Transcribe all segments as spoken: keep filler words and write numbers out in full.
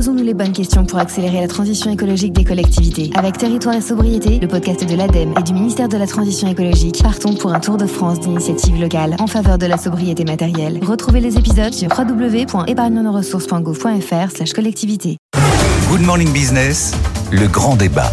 Posons-nous les bonnes questions pour accélérer la transition écologique des collectivités. Avec Territoire et Sobriété, le podcast de l'ADEME et du ministère de la Transition écologique, partons pour un tour de France d'initiatives locales en faveur de la sobriété matérielle. Retrouvez les épisodes sur w w w point épargne nos ressources point gouv point f r slash collectivité. Good Morning Business, le grand débat.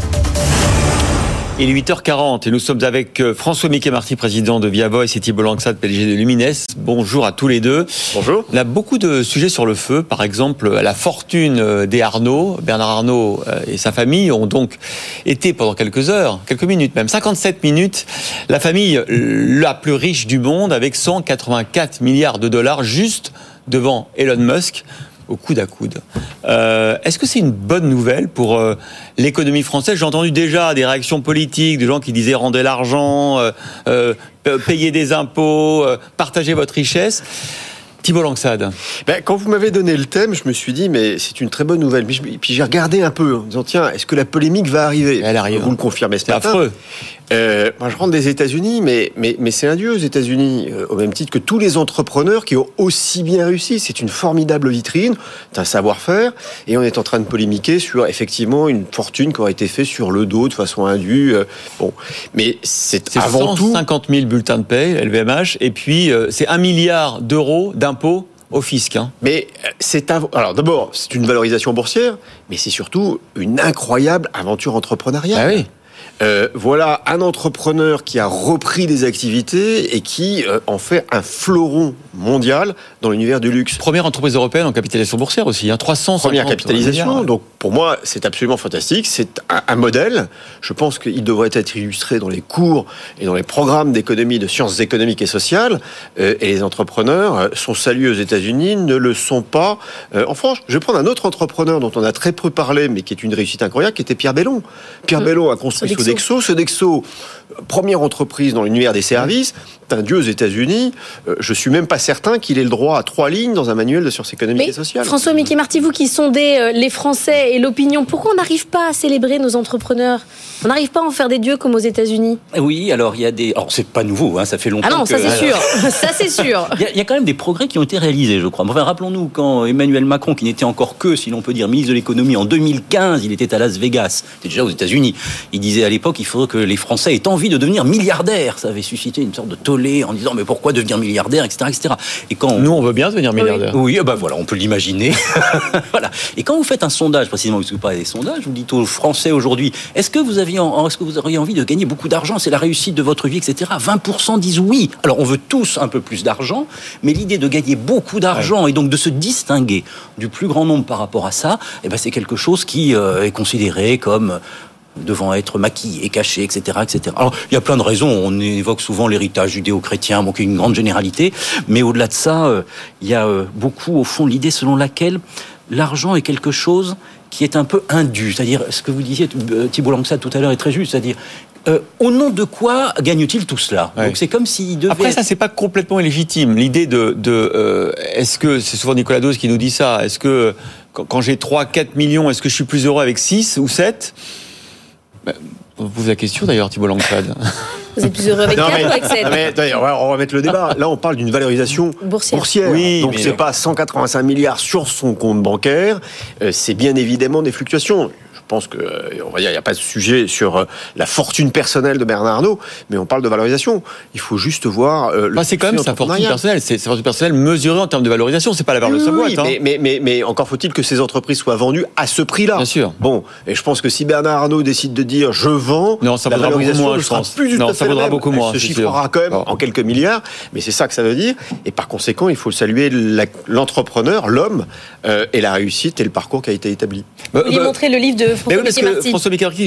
Il est huit heures quarante et nous sommes avec François Mickey-Marty, président de Via Voice, et Thibault Langsat, P D G de Lumines. Bonjour à tous les deux. Bonjour. On a beaucoup de sujets sur le feu. Par exemple, la fortune des Arnault. Bernard Arnault et sa famille ont donc été pendant quelques heures, quelques minutes même, cinquante-sept minutes, la famille la plus riche du monde avec cent quatre-vingt-quatre milliards de dollars juste devant Elon Musk, au coude à coude. Euh, est-ce que c'est une bonne nouvelle pour euh, l'économie française ? J'ai entendu déjà des réactions politiques, des gens qui disaient rendez l'argent, euh, euh, payez des impôts, euh, partagez votre richesse. Thibault Langsat. Ben, quand vous m'avez donné le thème, je me suis dit, mais c'est une très bonne nouvelle. Puis, je, puis j'ai regardé un peu en disant, tiens, est-ce que la polémique va arriver ? Elle arrive. Vous le confirmez ce c'est matin. affreux. Euh, moi, je rentre des États-Unis, mais, mais, mais c'est un dieu aux États-Unis, euh, au même titre que tous les entrepreneurs qui ont aussi bien réussi. C'est une formidable vitrine, c'est un savoir-faire, et on est en train de polémiquer sur effectivement une fortune qui aurait été faite sur le dos de façon indue. Euh, bon, mais c'est, c'est avant tout cent cinquante mille bulletins de paie, L V M H, et puis euh, c'est un milliard d'euros d'impôts au fisc. Hein. Mais c'est un... alors d'abord, c'est une valorisation boursière, mais c'est surtout une incroyable aventure entrepreneuriale. Ah oui. Euh, voilà un entrepreneur qui a repris des activités et qui euh, en fait un fleuron mondial dans l'univers du luxe. Première entreprise européenne en capitalisation boursière aussi, hein, trois cent cinquante Première capitalisation, milliards. donc pour moi c'est absolument fantastique, c'est un, un modèle, je pense qu'il devrait être illustré dans les cours et dans les programmes d'économie, de sciences économiques et sociales, euh, et les entrepreneurs euh, sont salués aux États-Unis, ne le sont pas euh, en France. Je vais prendre un autre entrepreneur dont on a très peu parlé, mais qui est une réussite incroyable, qui était Pierre Bellon. Pierre mmh. Bellon a construit Sodexo. Sodexo, première entreprise dans l'univers des services, c'est un dieu aux États-Unis. Euh, je suis même pas certain qu'il ait le droit à trois lignes dans un manuel de sciences économiques Mais et sociales. François Mickey-Marty, vous qui sondez euh, les Français et l'opinion, pourquoi on n'arrive pas à célébrer nos entrepreneurs ? On n'arrive pas à en faire des dieux comme aux États-Unis ? Oui, alors il y a des. Alors c'est pas nouveau, hein, ça fait longtemps. Ah non, que... ça c'est sûr, ça c'est sûr. Il y, a, il y a quand même des progrès qui ont été réalisés, je crois. Enfin, rappelons-nous quand Emmanuel Macron, qui n'était encore que, si l'on peut dire, ministre de l'économie en deux mille quinze, il était à Las Vegas, c'était déjà aux États-Unis. Il disait à l'époque, il faudrait que les Français aient envie de devenir milliardaires. Ça avait suscité une sorte de tollé en disant mais pourquoi devenir milliardaire, et cetera, et cetera. Et quand on... Nous, on veut bien devenir milliardaire. Oui, oui ben voilà, on peut l'imaginer. Voilà. Et quand vous faites un sondage, précisément, parce que vous parlez des sondages, vous dites aux Français aujourd'hui, est-ce que vous aviez, est-ce que vous auriez envie de gagner beaucoup d'argent ? C'est la réussite de votre vie, et cetera. vingt pour cent disent oui. Alors, on veut tous un peu plus d'argent, mais l'idée de gagner beaucoup d'argent ouais. et donc de se distinguer du plus grand nombre par rapport à ça, eh ben, c'est quelque chose qui euh, est considéré comme devant être maquillé, caché, et cetera, et cetera. Alors, il y a plein de raisons. On évoque souvent l'héritage judéo-chrétien, bon, qui est une grande généralité. Mais au-delà de ça, euh, il y a euh, beaucoup, au fond, l'idée selon laquelle l'argent est quelque chose qui est un peu indu. C'est-à-dire, ce que vous disiez, Thibault Langsat, tout à l'heure, est très juste. C'est-à-dire, euh, au nom de quoi gagne-t-il tout cela ? ouais. Donc, c'est comme s'il devait... Après, ça, c'est pas complètement illégitime. L'idée de... de euh, est-ce que... C'est souvent Nicolas Dose qui nous dit ça. Est-ce que, quand, quand j'ai trois, quatre millions, est-ce que je suis plus heureux avec six ou sept ? Ben, on pose la question d'ailleurs, Thibault Langsat. Vous êtes plus heureux avec quatre ou avec sept ? On va remettre le débat. Là, on parle d'une valorisation boursière. boursière. Oui, donc, c'est non. pas cent quatre-vingt-cinq milliards sur son compte bancaire. Euh, c'est bien évidemment des fluctuations. Je pense que, on va dire, il n'y a pas de sujet sur la fortune personnelle de Bernard Arnault, mais on parle de valorisation. Il faut juste voir. Euh, bah, c'est quand même sa fortune personnelle. C'est sa fortune personnelle mesurée en termes de valorisation. C'est pas la valeur oui, de sa boîte. Oui, hein. mais, mais, mais, mais encore faut-il que ces entreprises soient vendues à ce prix-là. Bien sûr. Bon, et je pense que si Bernard Arnault décide de dire je vends, non, ça la vaudra valorisation beaucoup moins, ne sera je pense. plus du non, tout ça vaudra beaucoup moins. Elle se chiffrera quand même bon. en quelques milliards, mais c'est ça que ça veut dire. Et par conséquent, il faut saluer la, l'entrepreneur, l'homme, euh, et la réussite et le parcours qui a été établi. Vous vouliez bah, montrer le livre de François Mickey-Marty. François Mickey-Marty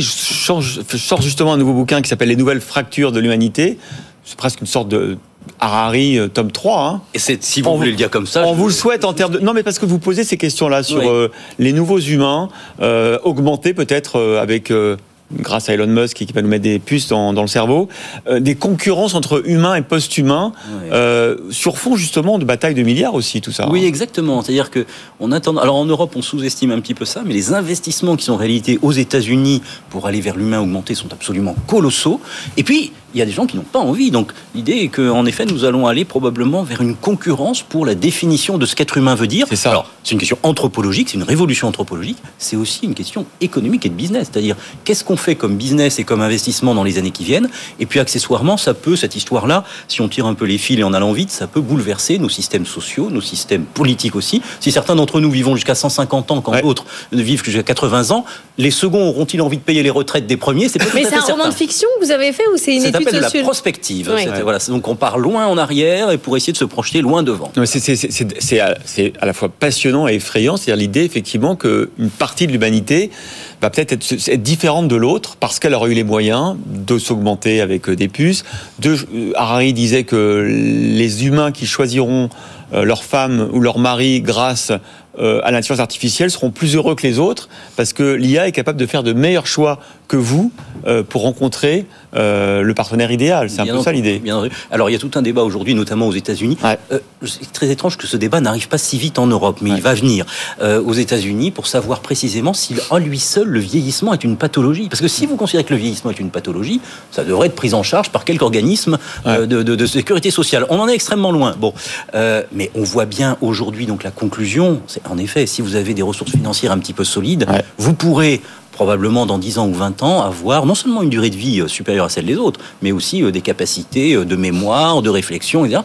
sort justement un nouveau bouquin qui s'appelle Les Nouvelles Fractures de l'Humanité. C'est presque une sorte de Harari, euh, tome trois. Hein. Et c'est, si vous on voulez le dire comme ça... On je... vous le souhaite en termes de... Non, mais parce que vous posez ces questions-là sur oui. euh, les nouveaux humains, euh, augmentés peut-être euh, avec... Euh, grâce à Elon Musk qui va nous mettre des puces dans, dans le cerveau, euh, des concurrences entre humains et post-humains, oui. euh, sur fond justement de bataille de milliards aussi, tout ça. Oui, exactement. C'est-à-dire que on attend. Alors en Europe, on sous-estime un petit peu ça, mais les investissements qui sont en réalité aux États-Unis pour aller vers l'humain augmenté sont absolument colossaux. Et puis il y a des gens qui n'ont pas envie. Donc l'idée est qu'en effet, nous allons aller probablement vers une concurrence pour la définition de ce qu'être humain veut dire. C'est ça. Alors, c'est une question anthropologique, c'est une révolution anthropologique, c'est aussi une question économique et de business. C'est-à-dire, qu'est-ce qu'on fait comme business et comme investissement dans les années qui viennent? Et puis, accessoirement, ça peut, cette histoire-là, si on tire un peu les fils et en allant vite, ça peut bouleverser nos systèmes sociaux, nos systèmes politiques aussi. Si certains d'entre nous vivons jusqu'à cent cinquante ans, quand ouais. d'autres vivent jusqu'à quatre-vingts ans, les seconds auront-ils envie de payer les retraites des premiers? C'est pas Mais tout à c'est fait un certain. roman de fiction que vous avez fait ou c'est une Ça étude s'appelle de la sociale? prospective. Ouais. C'était- Voilà, donc on part loin en arrière et pour essayer de se projeter loin devant. Non, mais c'est, c'est, c'est, c'est, c'est à, c'est à la fois passionnant et effrayant, c'est-à-dire l'idée effectivement qu'une partie de l'humanité va peut-être être, être différente de l'autre parce qu'elle aura eu les moyens de s'augmenter avec des puces. De, Harari disait que les humains qui choisiront leur femme ou leur mari grâce à l'intelligence artificielle seront plus heureux que les autres parce que l'I A est capable de faire de meilleurs choix que vous pour rencontrer le partenaire idéal. C'est un Bien peu ça entendu, l'idée. bien entendu. Alors il y a tout un débat aujourd'hui, notamment aux États-Unis. Ouais. Euh, c'est très étrange que ce débat n'arrive pas si vite en Europe, mais Ouais. il va venir euh, aux États-Unis pour savoir précisément si en lui seul le vieillissement est une pathologie. Parce que si vous considérez que le vieillissement est une pathologie, ça devrait être pris en charge par quelque organisme euh, Ouais. de, de, de sécurité sociale. On en est extrêmement loin. Bon, euh, mais on voit bien aujourd'hui donc la conclusion. C'est en effet, si vous avez des ressources financières un petit peu solides, Ouais. vous pourrez probablement dans dix ans ou vingt ans, avoir non seulement une durée de vie supérieure à celle des autres, mais aussi des capacités de mémoire, de réflexion, et cetera,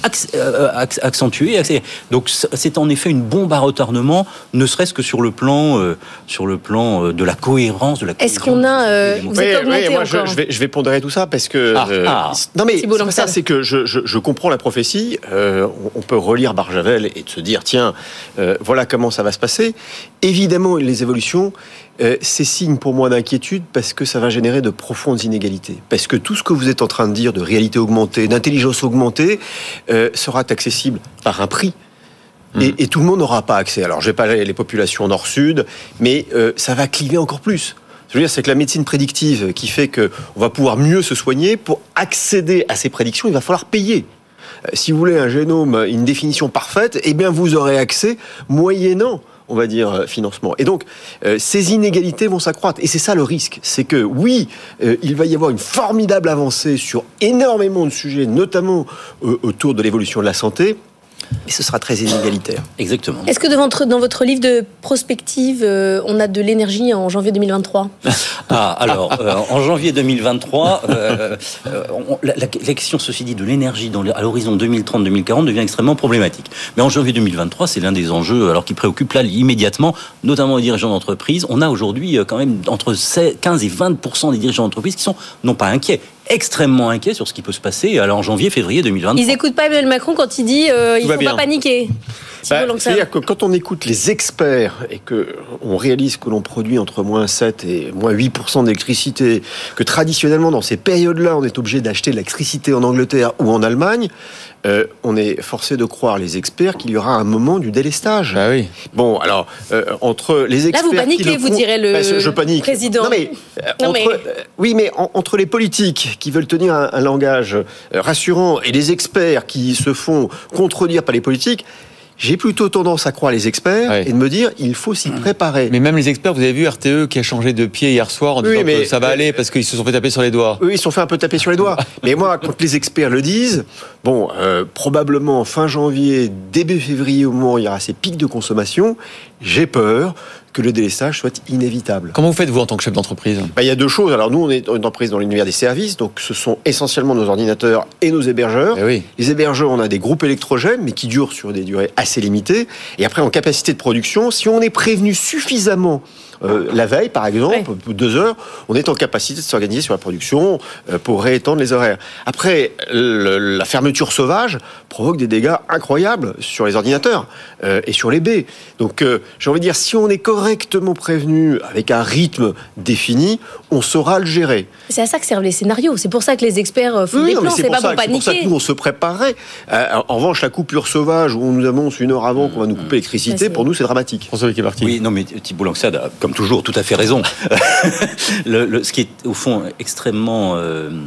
accentuées, accélérées. Donc c'est en effet une bombe à retardement, ne serait-ce que sur le plan, euh, sur le plan de la cohérence, de la Est-ce qu'on a... Euh, vous êtes Oui, augmenté oui, moi, encore je, je, vais, je vais pondérer tout ça parce que... Ah, euh, ah. Non mais Thibault c'est pas ça, Langsad. c'est que je, je, je comprends la prophétie. Euh, on, on peut relire Barjavel et de se dire, tiens, euh, voilà comment ça va se passer. Évidemment, les évolutions... Euh, c'est signe pour moi d'inquiétude parce que ça va générer de profondes inégalités. Parce que tout ce que vous êtes en train de dire de réalité augmentée, d'intelligence augmentée, euh, sera accessible par un prix. Mmh. Et, et tout le monde n'aura pas accès. Alors, je vais pas aller les populations nord-sud, mais euh, ça va cliver encore plus. Je veux dire, c'est que la médecine prédictive qui fait qu'on va pouvoir mieux se soigner, pour accéder à ces prédictions, il va falloir payer. Si vous voulez un génome, une définition parfaite, eh bien, vous aurez accès moyennant, on va dire, financement. Et donc, euh, ces inégalités vont s'accroître. Et c'est ça le risque. C'est que, oui, euh, il va y avoir une formidable avancée sur énormément de sujets, notamment euh, autour de l'évolution de la santé, mais ce sera très inégalitaire. Exactement. Est-ce que dans votre, dans votre livre de prospective, euh, on a de l'énergie en janvier deux mille vingt-trois? Ah, alors, euh, en janvier deux mille vingt-trois, euh, euh, on, la, la question, ceci dit, de l'énergie dans, à l'horizon deux mille trente deux mille quarante devient extrêmement problématique. Mais en janvier deux mille vingt-trois, c'est l'un des enjeux alors qui préoccupe là immédiatement, notamment les dirigeants d'entreprise. On a aujourd'hui quand même entre quinze et vingt pour cent des dirigeants d'entreprise qui sont non pas inquiets, extrêmement inquiets sur ce qui peut se passer alors en janvier, février deux mille vingt-trois. Ils n'écoutent pas Emmanuel Macron quand il dit euh, il ne faut bien. pas paniquer. Bah, c'est-à-dire que quand on écoute les experts et qu'on réalise que l'on produit entre moins sept et moins huit pour cent d'électricité, que traditionnellement dans ces périodes-là on est obligé d'acheter de l'électricité en Angleterre ou en Allemagne, euh, on est forcé de croire les experts qu'il y aura un moment du délestage. Bah oui. Bon, alors, euh, entre les experts... Là, vous paniquez, qui le vous font- direz le Bah, je panique. président. Non, mais, euh, Non, entre, mais- euh, oui, mais en- entre les politiques qui veulent tenir un, un langage euh, rassurant et les experts qui se font contredire par les politiques, j'ai plutôt tendance à croire les experts Ouais. et de me dire il faut s'y préparer. Mais même les experts, vous avez vu R T E qui a changé de pied hier soir en Oui, disant mais- que ça va aller parce qu'ils se sont fait taper sur les doigts. Eux, ils se sont fait un peu taper sur les doigts. Mais moi, quand les experts le disent, bon, euh, probablement fin janvier, début février, au moment où il y aura ces pics de consommation, j'ai peur que le délestage soit inévitable. Comment vous faites, vous, en tant que chef d'entreprise? Bah, il y a deux choses. Alors nous, on est une entreprise dans l'univers des services, donc ce sont essentiellement nos ordinateurs et nos hébergeurs. Eh oui. Les hébergeurs, on a des groupes électrogènes, mais qui durent sur des durées assez limitées. Et après, en capacité de production, si on est prévenu suffisamment euh, la veille, par exemple, ouais. deux heures, on est en capacité de s'organiser sur la production euh, pour réétendre les horaires. Après, le, la fermeture sauvage provoque des dégâts incroyables sur les ordinateurs euh, et sur les baies. Donc, euh, j'ai envie de dire, si on est correctement prévenu avec un rythme défini, on saura le gérer. C'est à ça que servent les scénarios. C'est pour ça que les experts font oui, des non, plans. c'est, C'est pour pas ça, pour paniquer. C'est pour ça que nous, on se préparerait. Euh, en revanche, la coupure sauvage où on nous annonce une heure avant qu'on va nous couper l'électricité, c'est... pour nous, c'est dramatique. François qui est parti. Oui, non, mais Thibault Langsad a, comme toujours, tout à fait raison. le, le, ce qui est, au fond, extrêmement... Euh,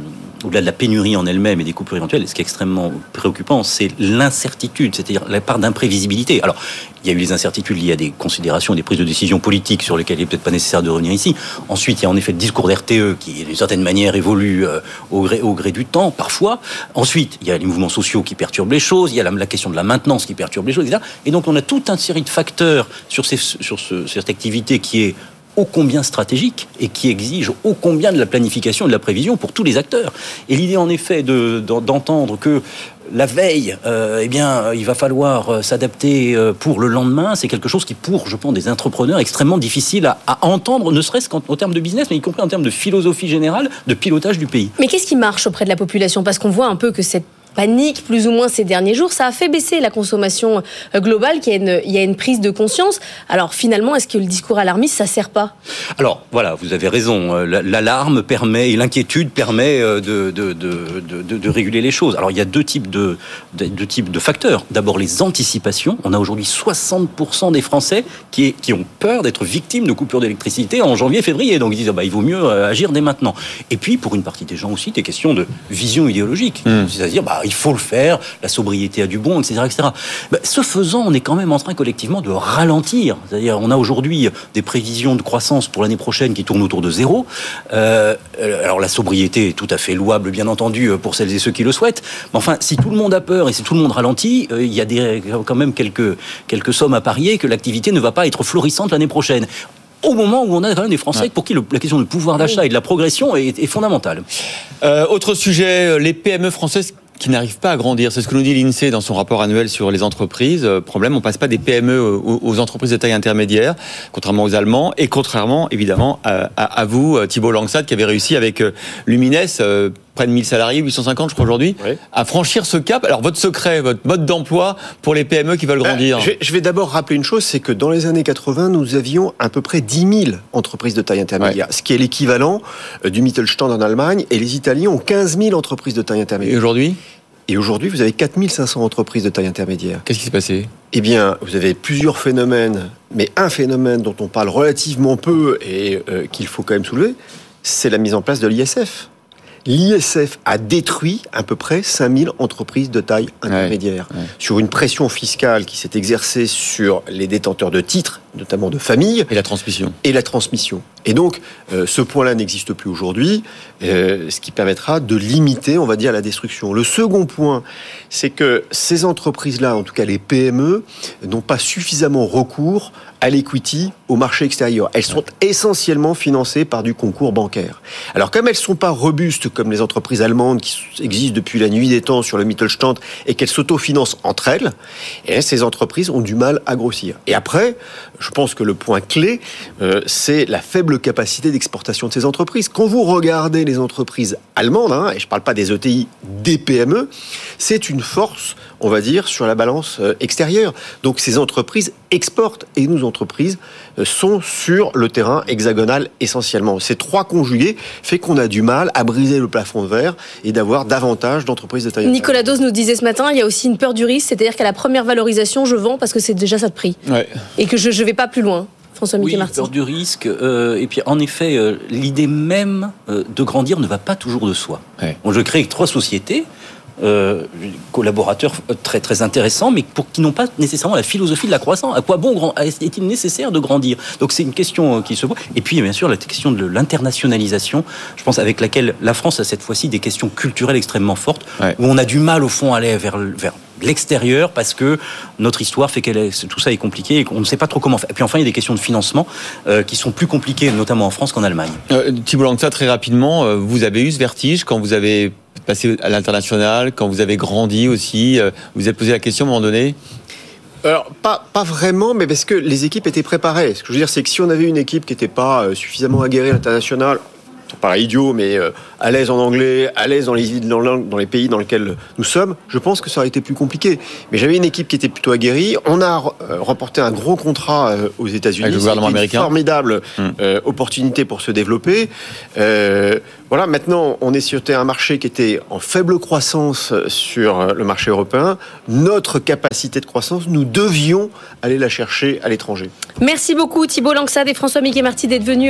au-delà de la pénurie en elle-même et des coupures éventuelles, ce qui est extrêmement préoccupant, c'est l'incertitude, c'est-à-dire la part d'imprévisibilité. Alors, il y a eu les incertitudes liées à des considérations, des prises de décision politiques sur lesquelles il n'est peut-être pas nécessaire de revenir ici. Ensuite, il y a en effet le discours d'R T E qui, d'une certaine manière, évolue euh, au, gré, au gré du temps, parfois. Ensuite, il y a les mouvements sociaux qui perturbent les choses, il y a la, la question de la maintenance qui perturbe les choses, et cetera. Et donc, on a toute une série de facteurs sur, ces, sur ce, cette activité qui est ô combien stratégique et qui exige ô combien de la planification et de la prévision pour tous les acteurs. Et l'idée, en effet, de, d'entendre que la veille, euh, eh bien, il va falloir s'adapter pour le lendemain, c'est quelque chose qui, pour, je pense, des entrepreneurs, extrêmement difficile à, à entendre, ne serait-ce qu'en en termes de business, mais y compris en termes de philosophie générale, de pilotage du pays. Mais qu'est-ce qui marche auprès de la population ? Parce qu'on voit un peu que cette panique, plus ou moins ces derniers jours, ça a fait baisser la consommation globale, qu'il y a une, il y a une prise de conscience. Alors finalement, est-ce que le discours alarmiste, ça sert pas ? Alors voilà, vous avez raison. L'alarme permet et l'inquiétude permet de, de, de, de, de, de réguler les choses. Alors il y a deux types de, de, deux types de facteurs. D'abord les anticipations. On a aujourd'hui soixante pour cent des Français qui, qui ont peur d'être victimes de coupures d'électricité en janvier, février. Donc ils disent ah bah, il vaut mieux agir dès maintenant. Et puis pour une partie des gens aussi, des questions de vision idéologique. Mmh. C'est-à-dire bah il faut le faire, la sobriété a du bon, et cetera, et cetera. Ben, ce faisant, on est quand même en train collectivement de ralentir. C'est-à-dire, on a aujourd'hui des prévisions de croissance pour l'année prochaine qui tournent autour de zéro. Euh, alors la sobriété est tout à fait louable, bien entendu, pour celles et ceux qui le souhaitent. Mais enfin, si tout le monde a peur et si tout le monde ralentit, euh, il y a des, quand même quelques, quelques sommes à parier que l'activité ne va pas être florissante l'année prochaine. Au moment où on a quand même des Français ouais. pour qui le, la question du pouvoir d'achat et de la progression est, est fondamentale. Euh, autre sujet, les P M E françaises qui n'arrivent pas à grandir. C'est ce que nous dit l'INSEE dans son rapport annuel sur les entreprises. Euh, problème, on passe pas des P M E aux, aux entreprises de taille intermédiaire, contrairement aux Allemands, et contrairement, évidemment, à, à, à vous, Thibault Langsat, qui avait réussi avec euh, Lumines, euh, près de mille salariés, huit cent cinquante, je crois, aujourd'hui, oui. à franchir ce cap. Alors, votre secret, votre mode d'emploi pour les P M E qui veulent grandir? euh, Je vais d'abord rappeler une chose, c'est que dans les années quatre-vingts, nous avions à peu près dix mille entreprises de taille intermédiaire, ouais. ce qui est l'équivalent du Mittelstand en Allemagne, et les Italiens ont quinze mille entreprises de taille intermédiaire. Et aujourd'hui? Et aujourd'hui, vous avez quatre mille cinq cents entreprises de taille intermédiaire. Qu'est-ce qui s'est passé? Eh bien, vous avez plusieurs phénomènes, mais un phénomène dont on parle relativement peu et euh, qu'il faut quand même soulever, c'est la mise en place de l'I S F. L'I S F a détruit à peu près cinq mille entreprises de taille intermédiaire. Ouais, ouais. Sur une pression fiscale qui s'est exercée sur les détenteurs de titres, notamment de familles. Et la transmission. Et la transmission. Et donc, euh, ce point-là n'existe plus aujourd'hui, euh, ce qui permettra de limiter, on va dire, la destruction. Le second point, c'est que ces entreprises-là, en tout cas les P M E, n'ont pas suffisamment recours à l'equity, au marché extérieur. Elles sont essentiellement financées par du concours bancaire. Alors, comme elles ne sont pas robustes comme les entreprises allemandes qui existent depuis la nuit des temps sur le Mittelstand et qu'elles s'autofinancent entre elles, et ces entreprises ont du mal à grossir. Et après, je pense que le point clé, euh, c'est la faible capacité d'exportation de ces entreprises. Quand vous regardez les entreprises allemandes, hein, et je ne parle pas des E T I, des P M E, c'est une force, on va dire, sur la balance euh, extérieure. Donc, ces entreprises exportent et nous, entreprises, euh, sont sur le terrain hexagonal essentiellement. Ces trois conjugués fait qu'on a du mal à briser le plafond de verre et d'avoir davantage d'entreprises de taille. Nicolas Dose nous disait ce matin, il y a aussi une peur du risque, c'est-à-dire qu'à la première valorisation, je vends parce que c'est déjà ça de prix. Ouais. Et que je ne vais pas plus loin. François Oui, Marty. peur du risque. Euh, et puis, en effet, euh, l'idée même euh, de grandir ne va pas toujours de soi. Ouais. Bon, je crée trois sociétés. Euh, collaborateurs très très intéressants, mais pour qui n'ont pas nécessairement la philosophie de la croissance. À quoi bon est-il nécessaire de grandir? Donc c'est une question qui se pose. Et puis bien sûr la question de l'internationalisation, je pense, avec laquelle la France a cette fois-ci des questions culturelles extrêmement fortes, ouais. où on a du mal au fond à aller vers, vers l'extérieur parce que notre histoire fait que tout ça est compliqué et qu'on ne sait pas trop comment faire. Et puis enfin il y a des questions de financement euh, qui sont plus compliquées, notamment en France qu'en Allemagne. Euh, Thibault Langsat, très rapidement, euh, vous avez eu ce vertige quand vous avez passé à l'international, quand vous avez grandi aussi, euh, vous vous êtes posé la question à un moment donné? Alors, pas, pas vraiment, mais parce que les équipes étaient préparées. Ce que je veux dire, c'est que si on avait une équipe qui n'était pas euh, suffisamment aguerrie à l'international, c'est pas idiot, mais euh, à l'aise en anglais, à l'aise dans les, dans, dans les pays dans lesquels nous sommes, je pense que ça aurait été plus compliqué. Mais j'avais une équipe qui était plutôt aguerrie. On a euh, remporté un gros contrat euh, aux États-Unis. Avec le gouvernement américain. Une formidable euh, opportunité pour se développer. Euh, voilà, maintenant, on est sur un marché qui était en faible croissance sur le marché européen. Notre capacité de croissance, nous devions aller la chercher à l'étranger. Merci beaucoup Thibault Langsat et François Marty d'être venus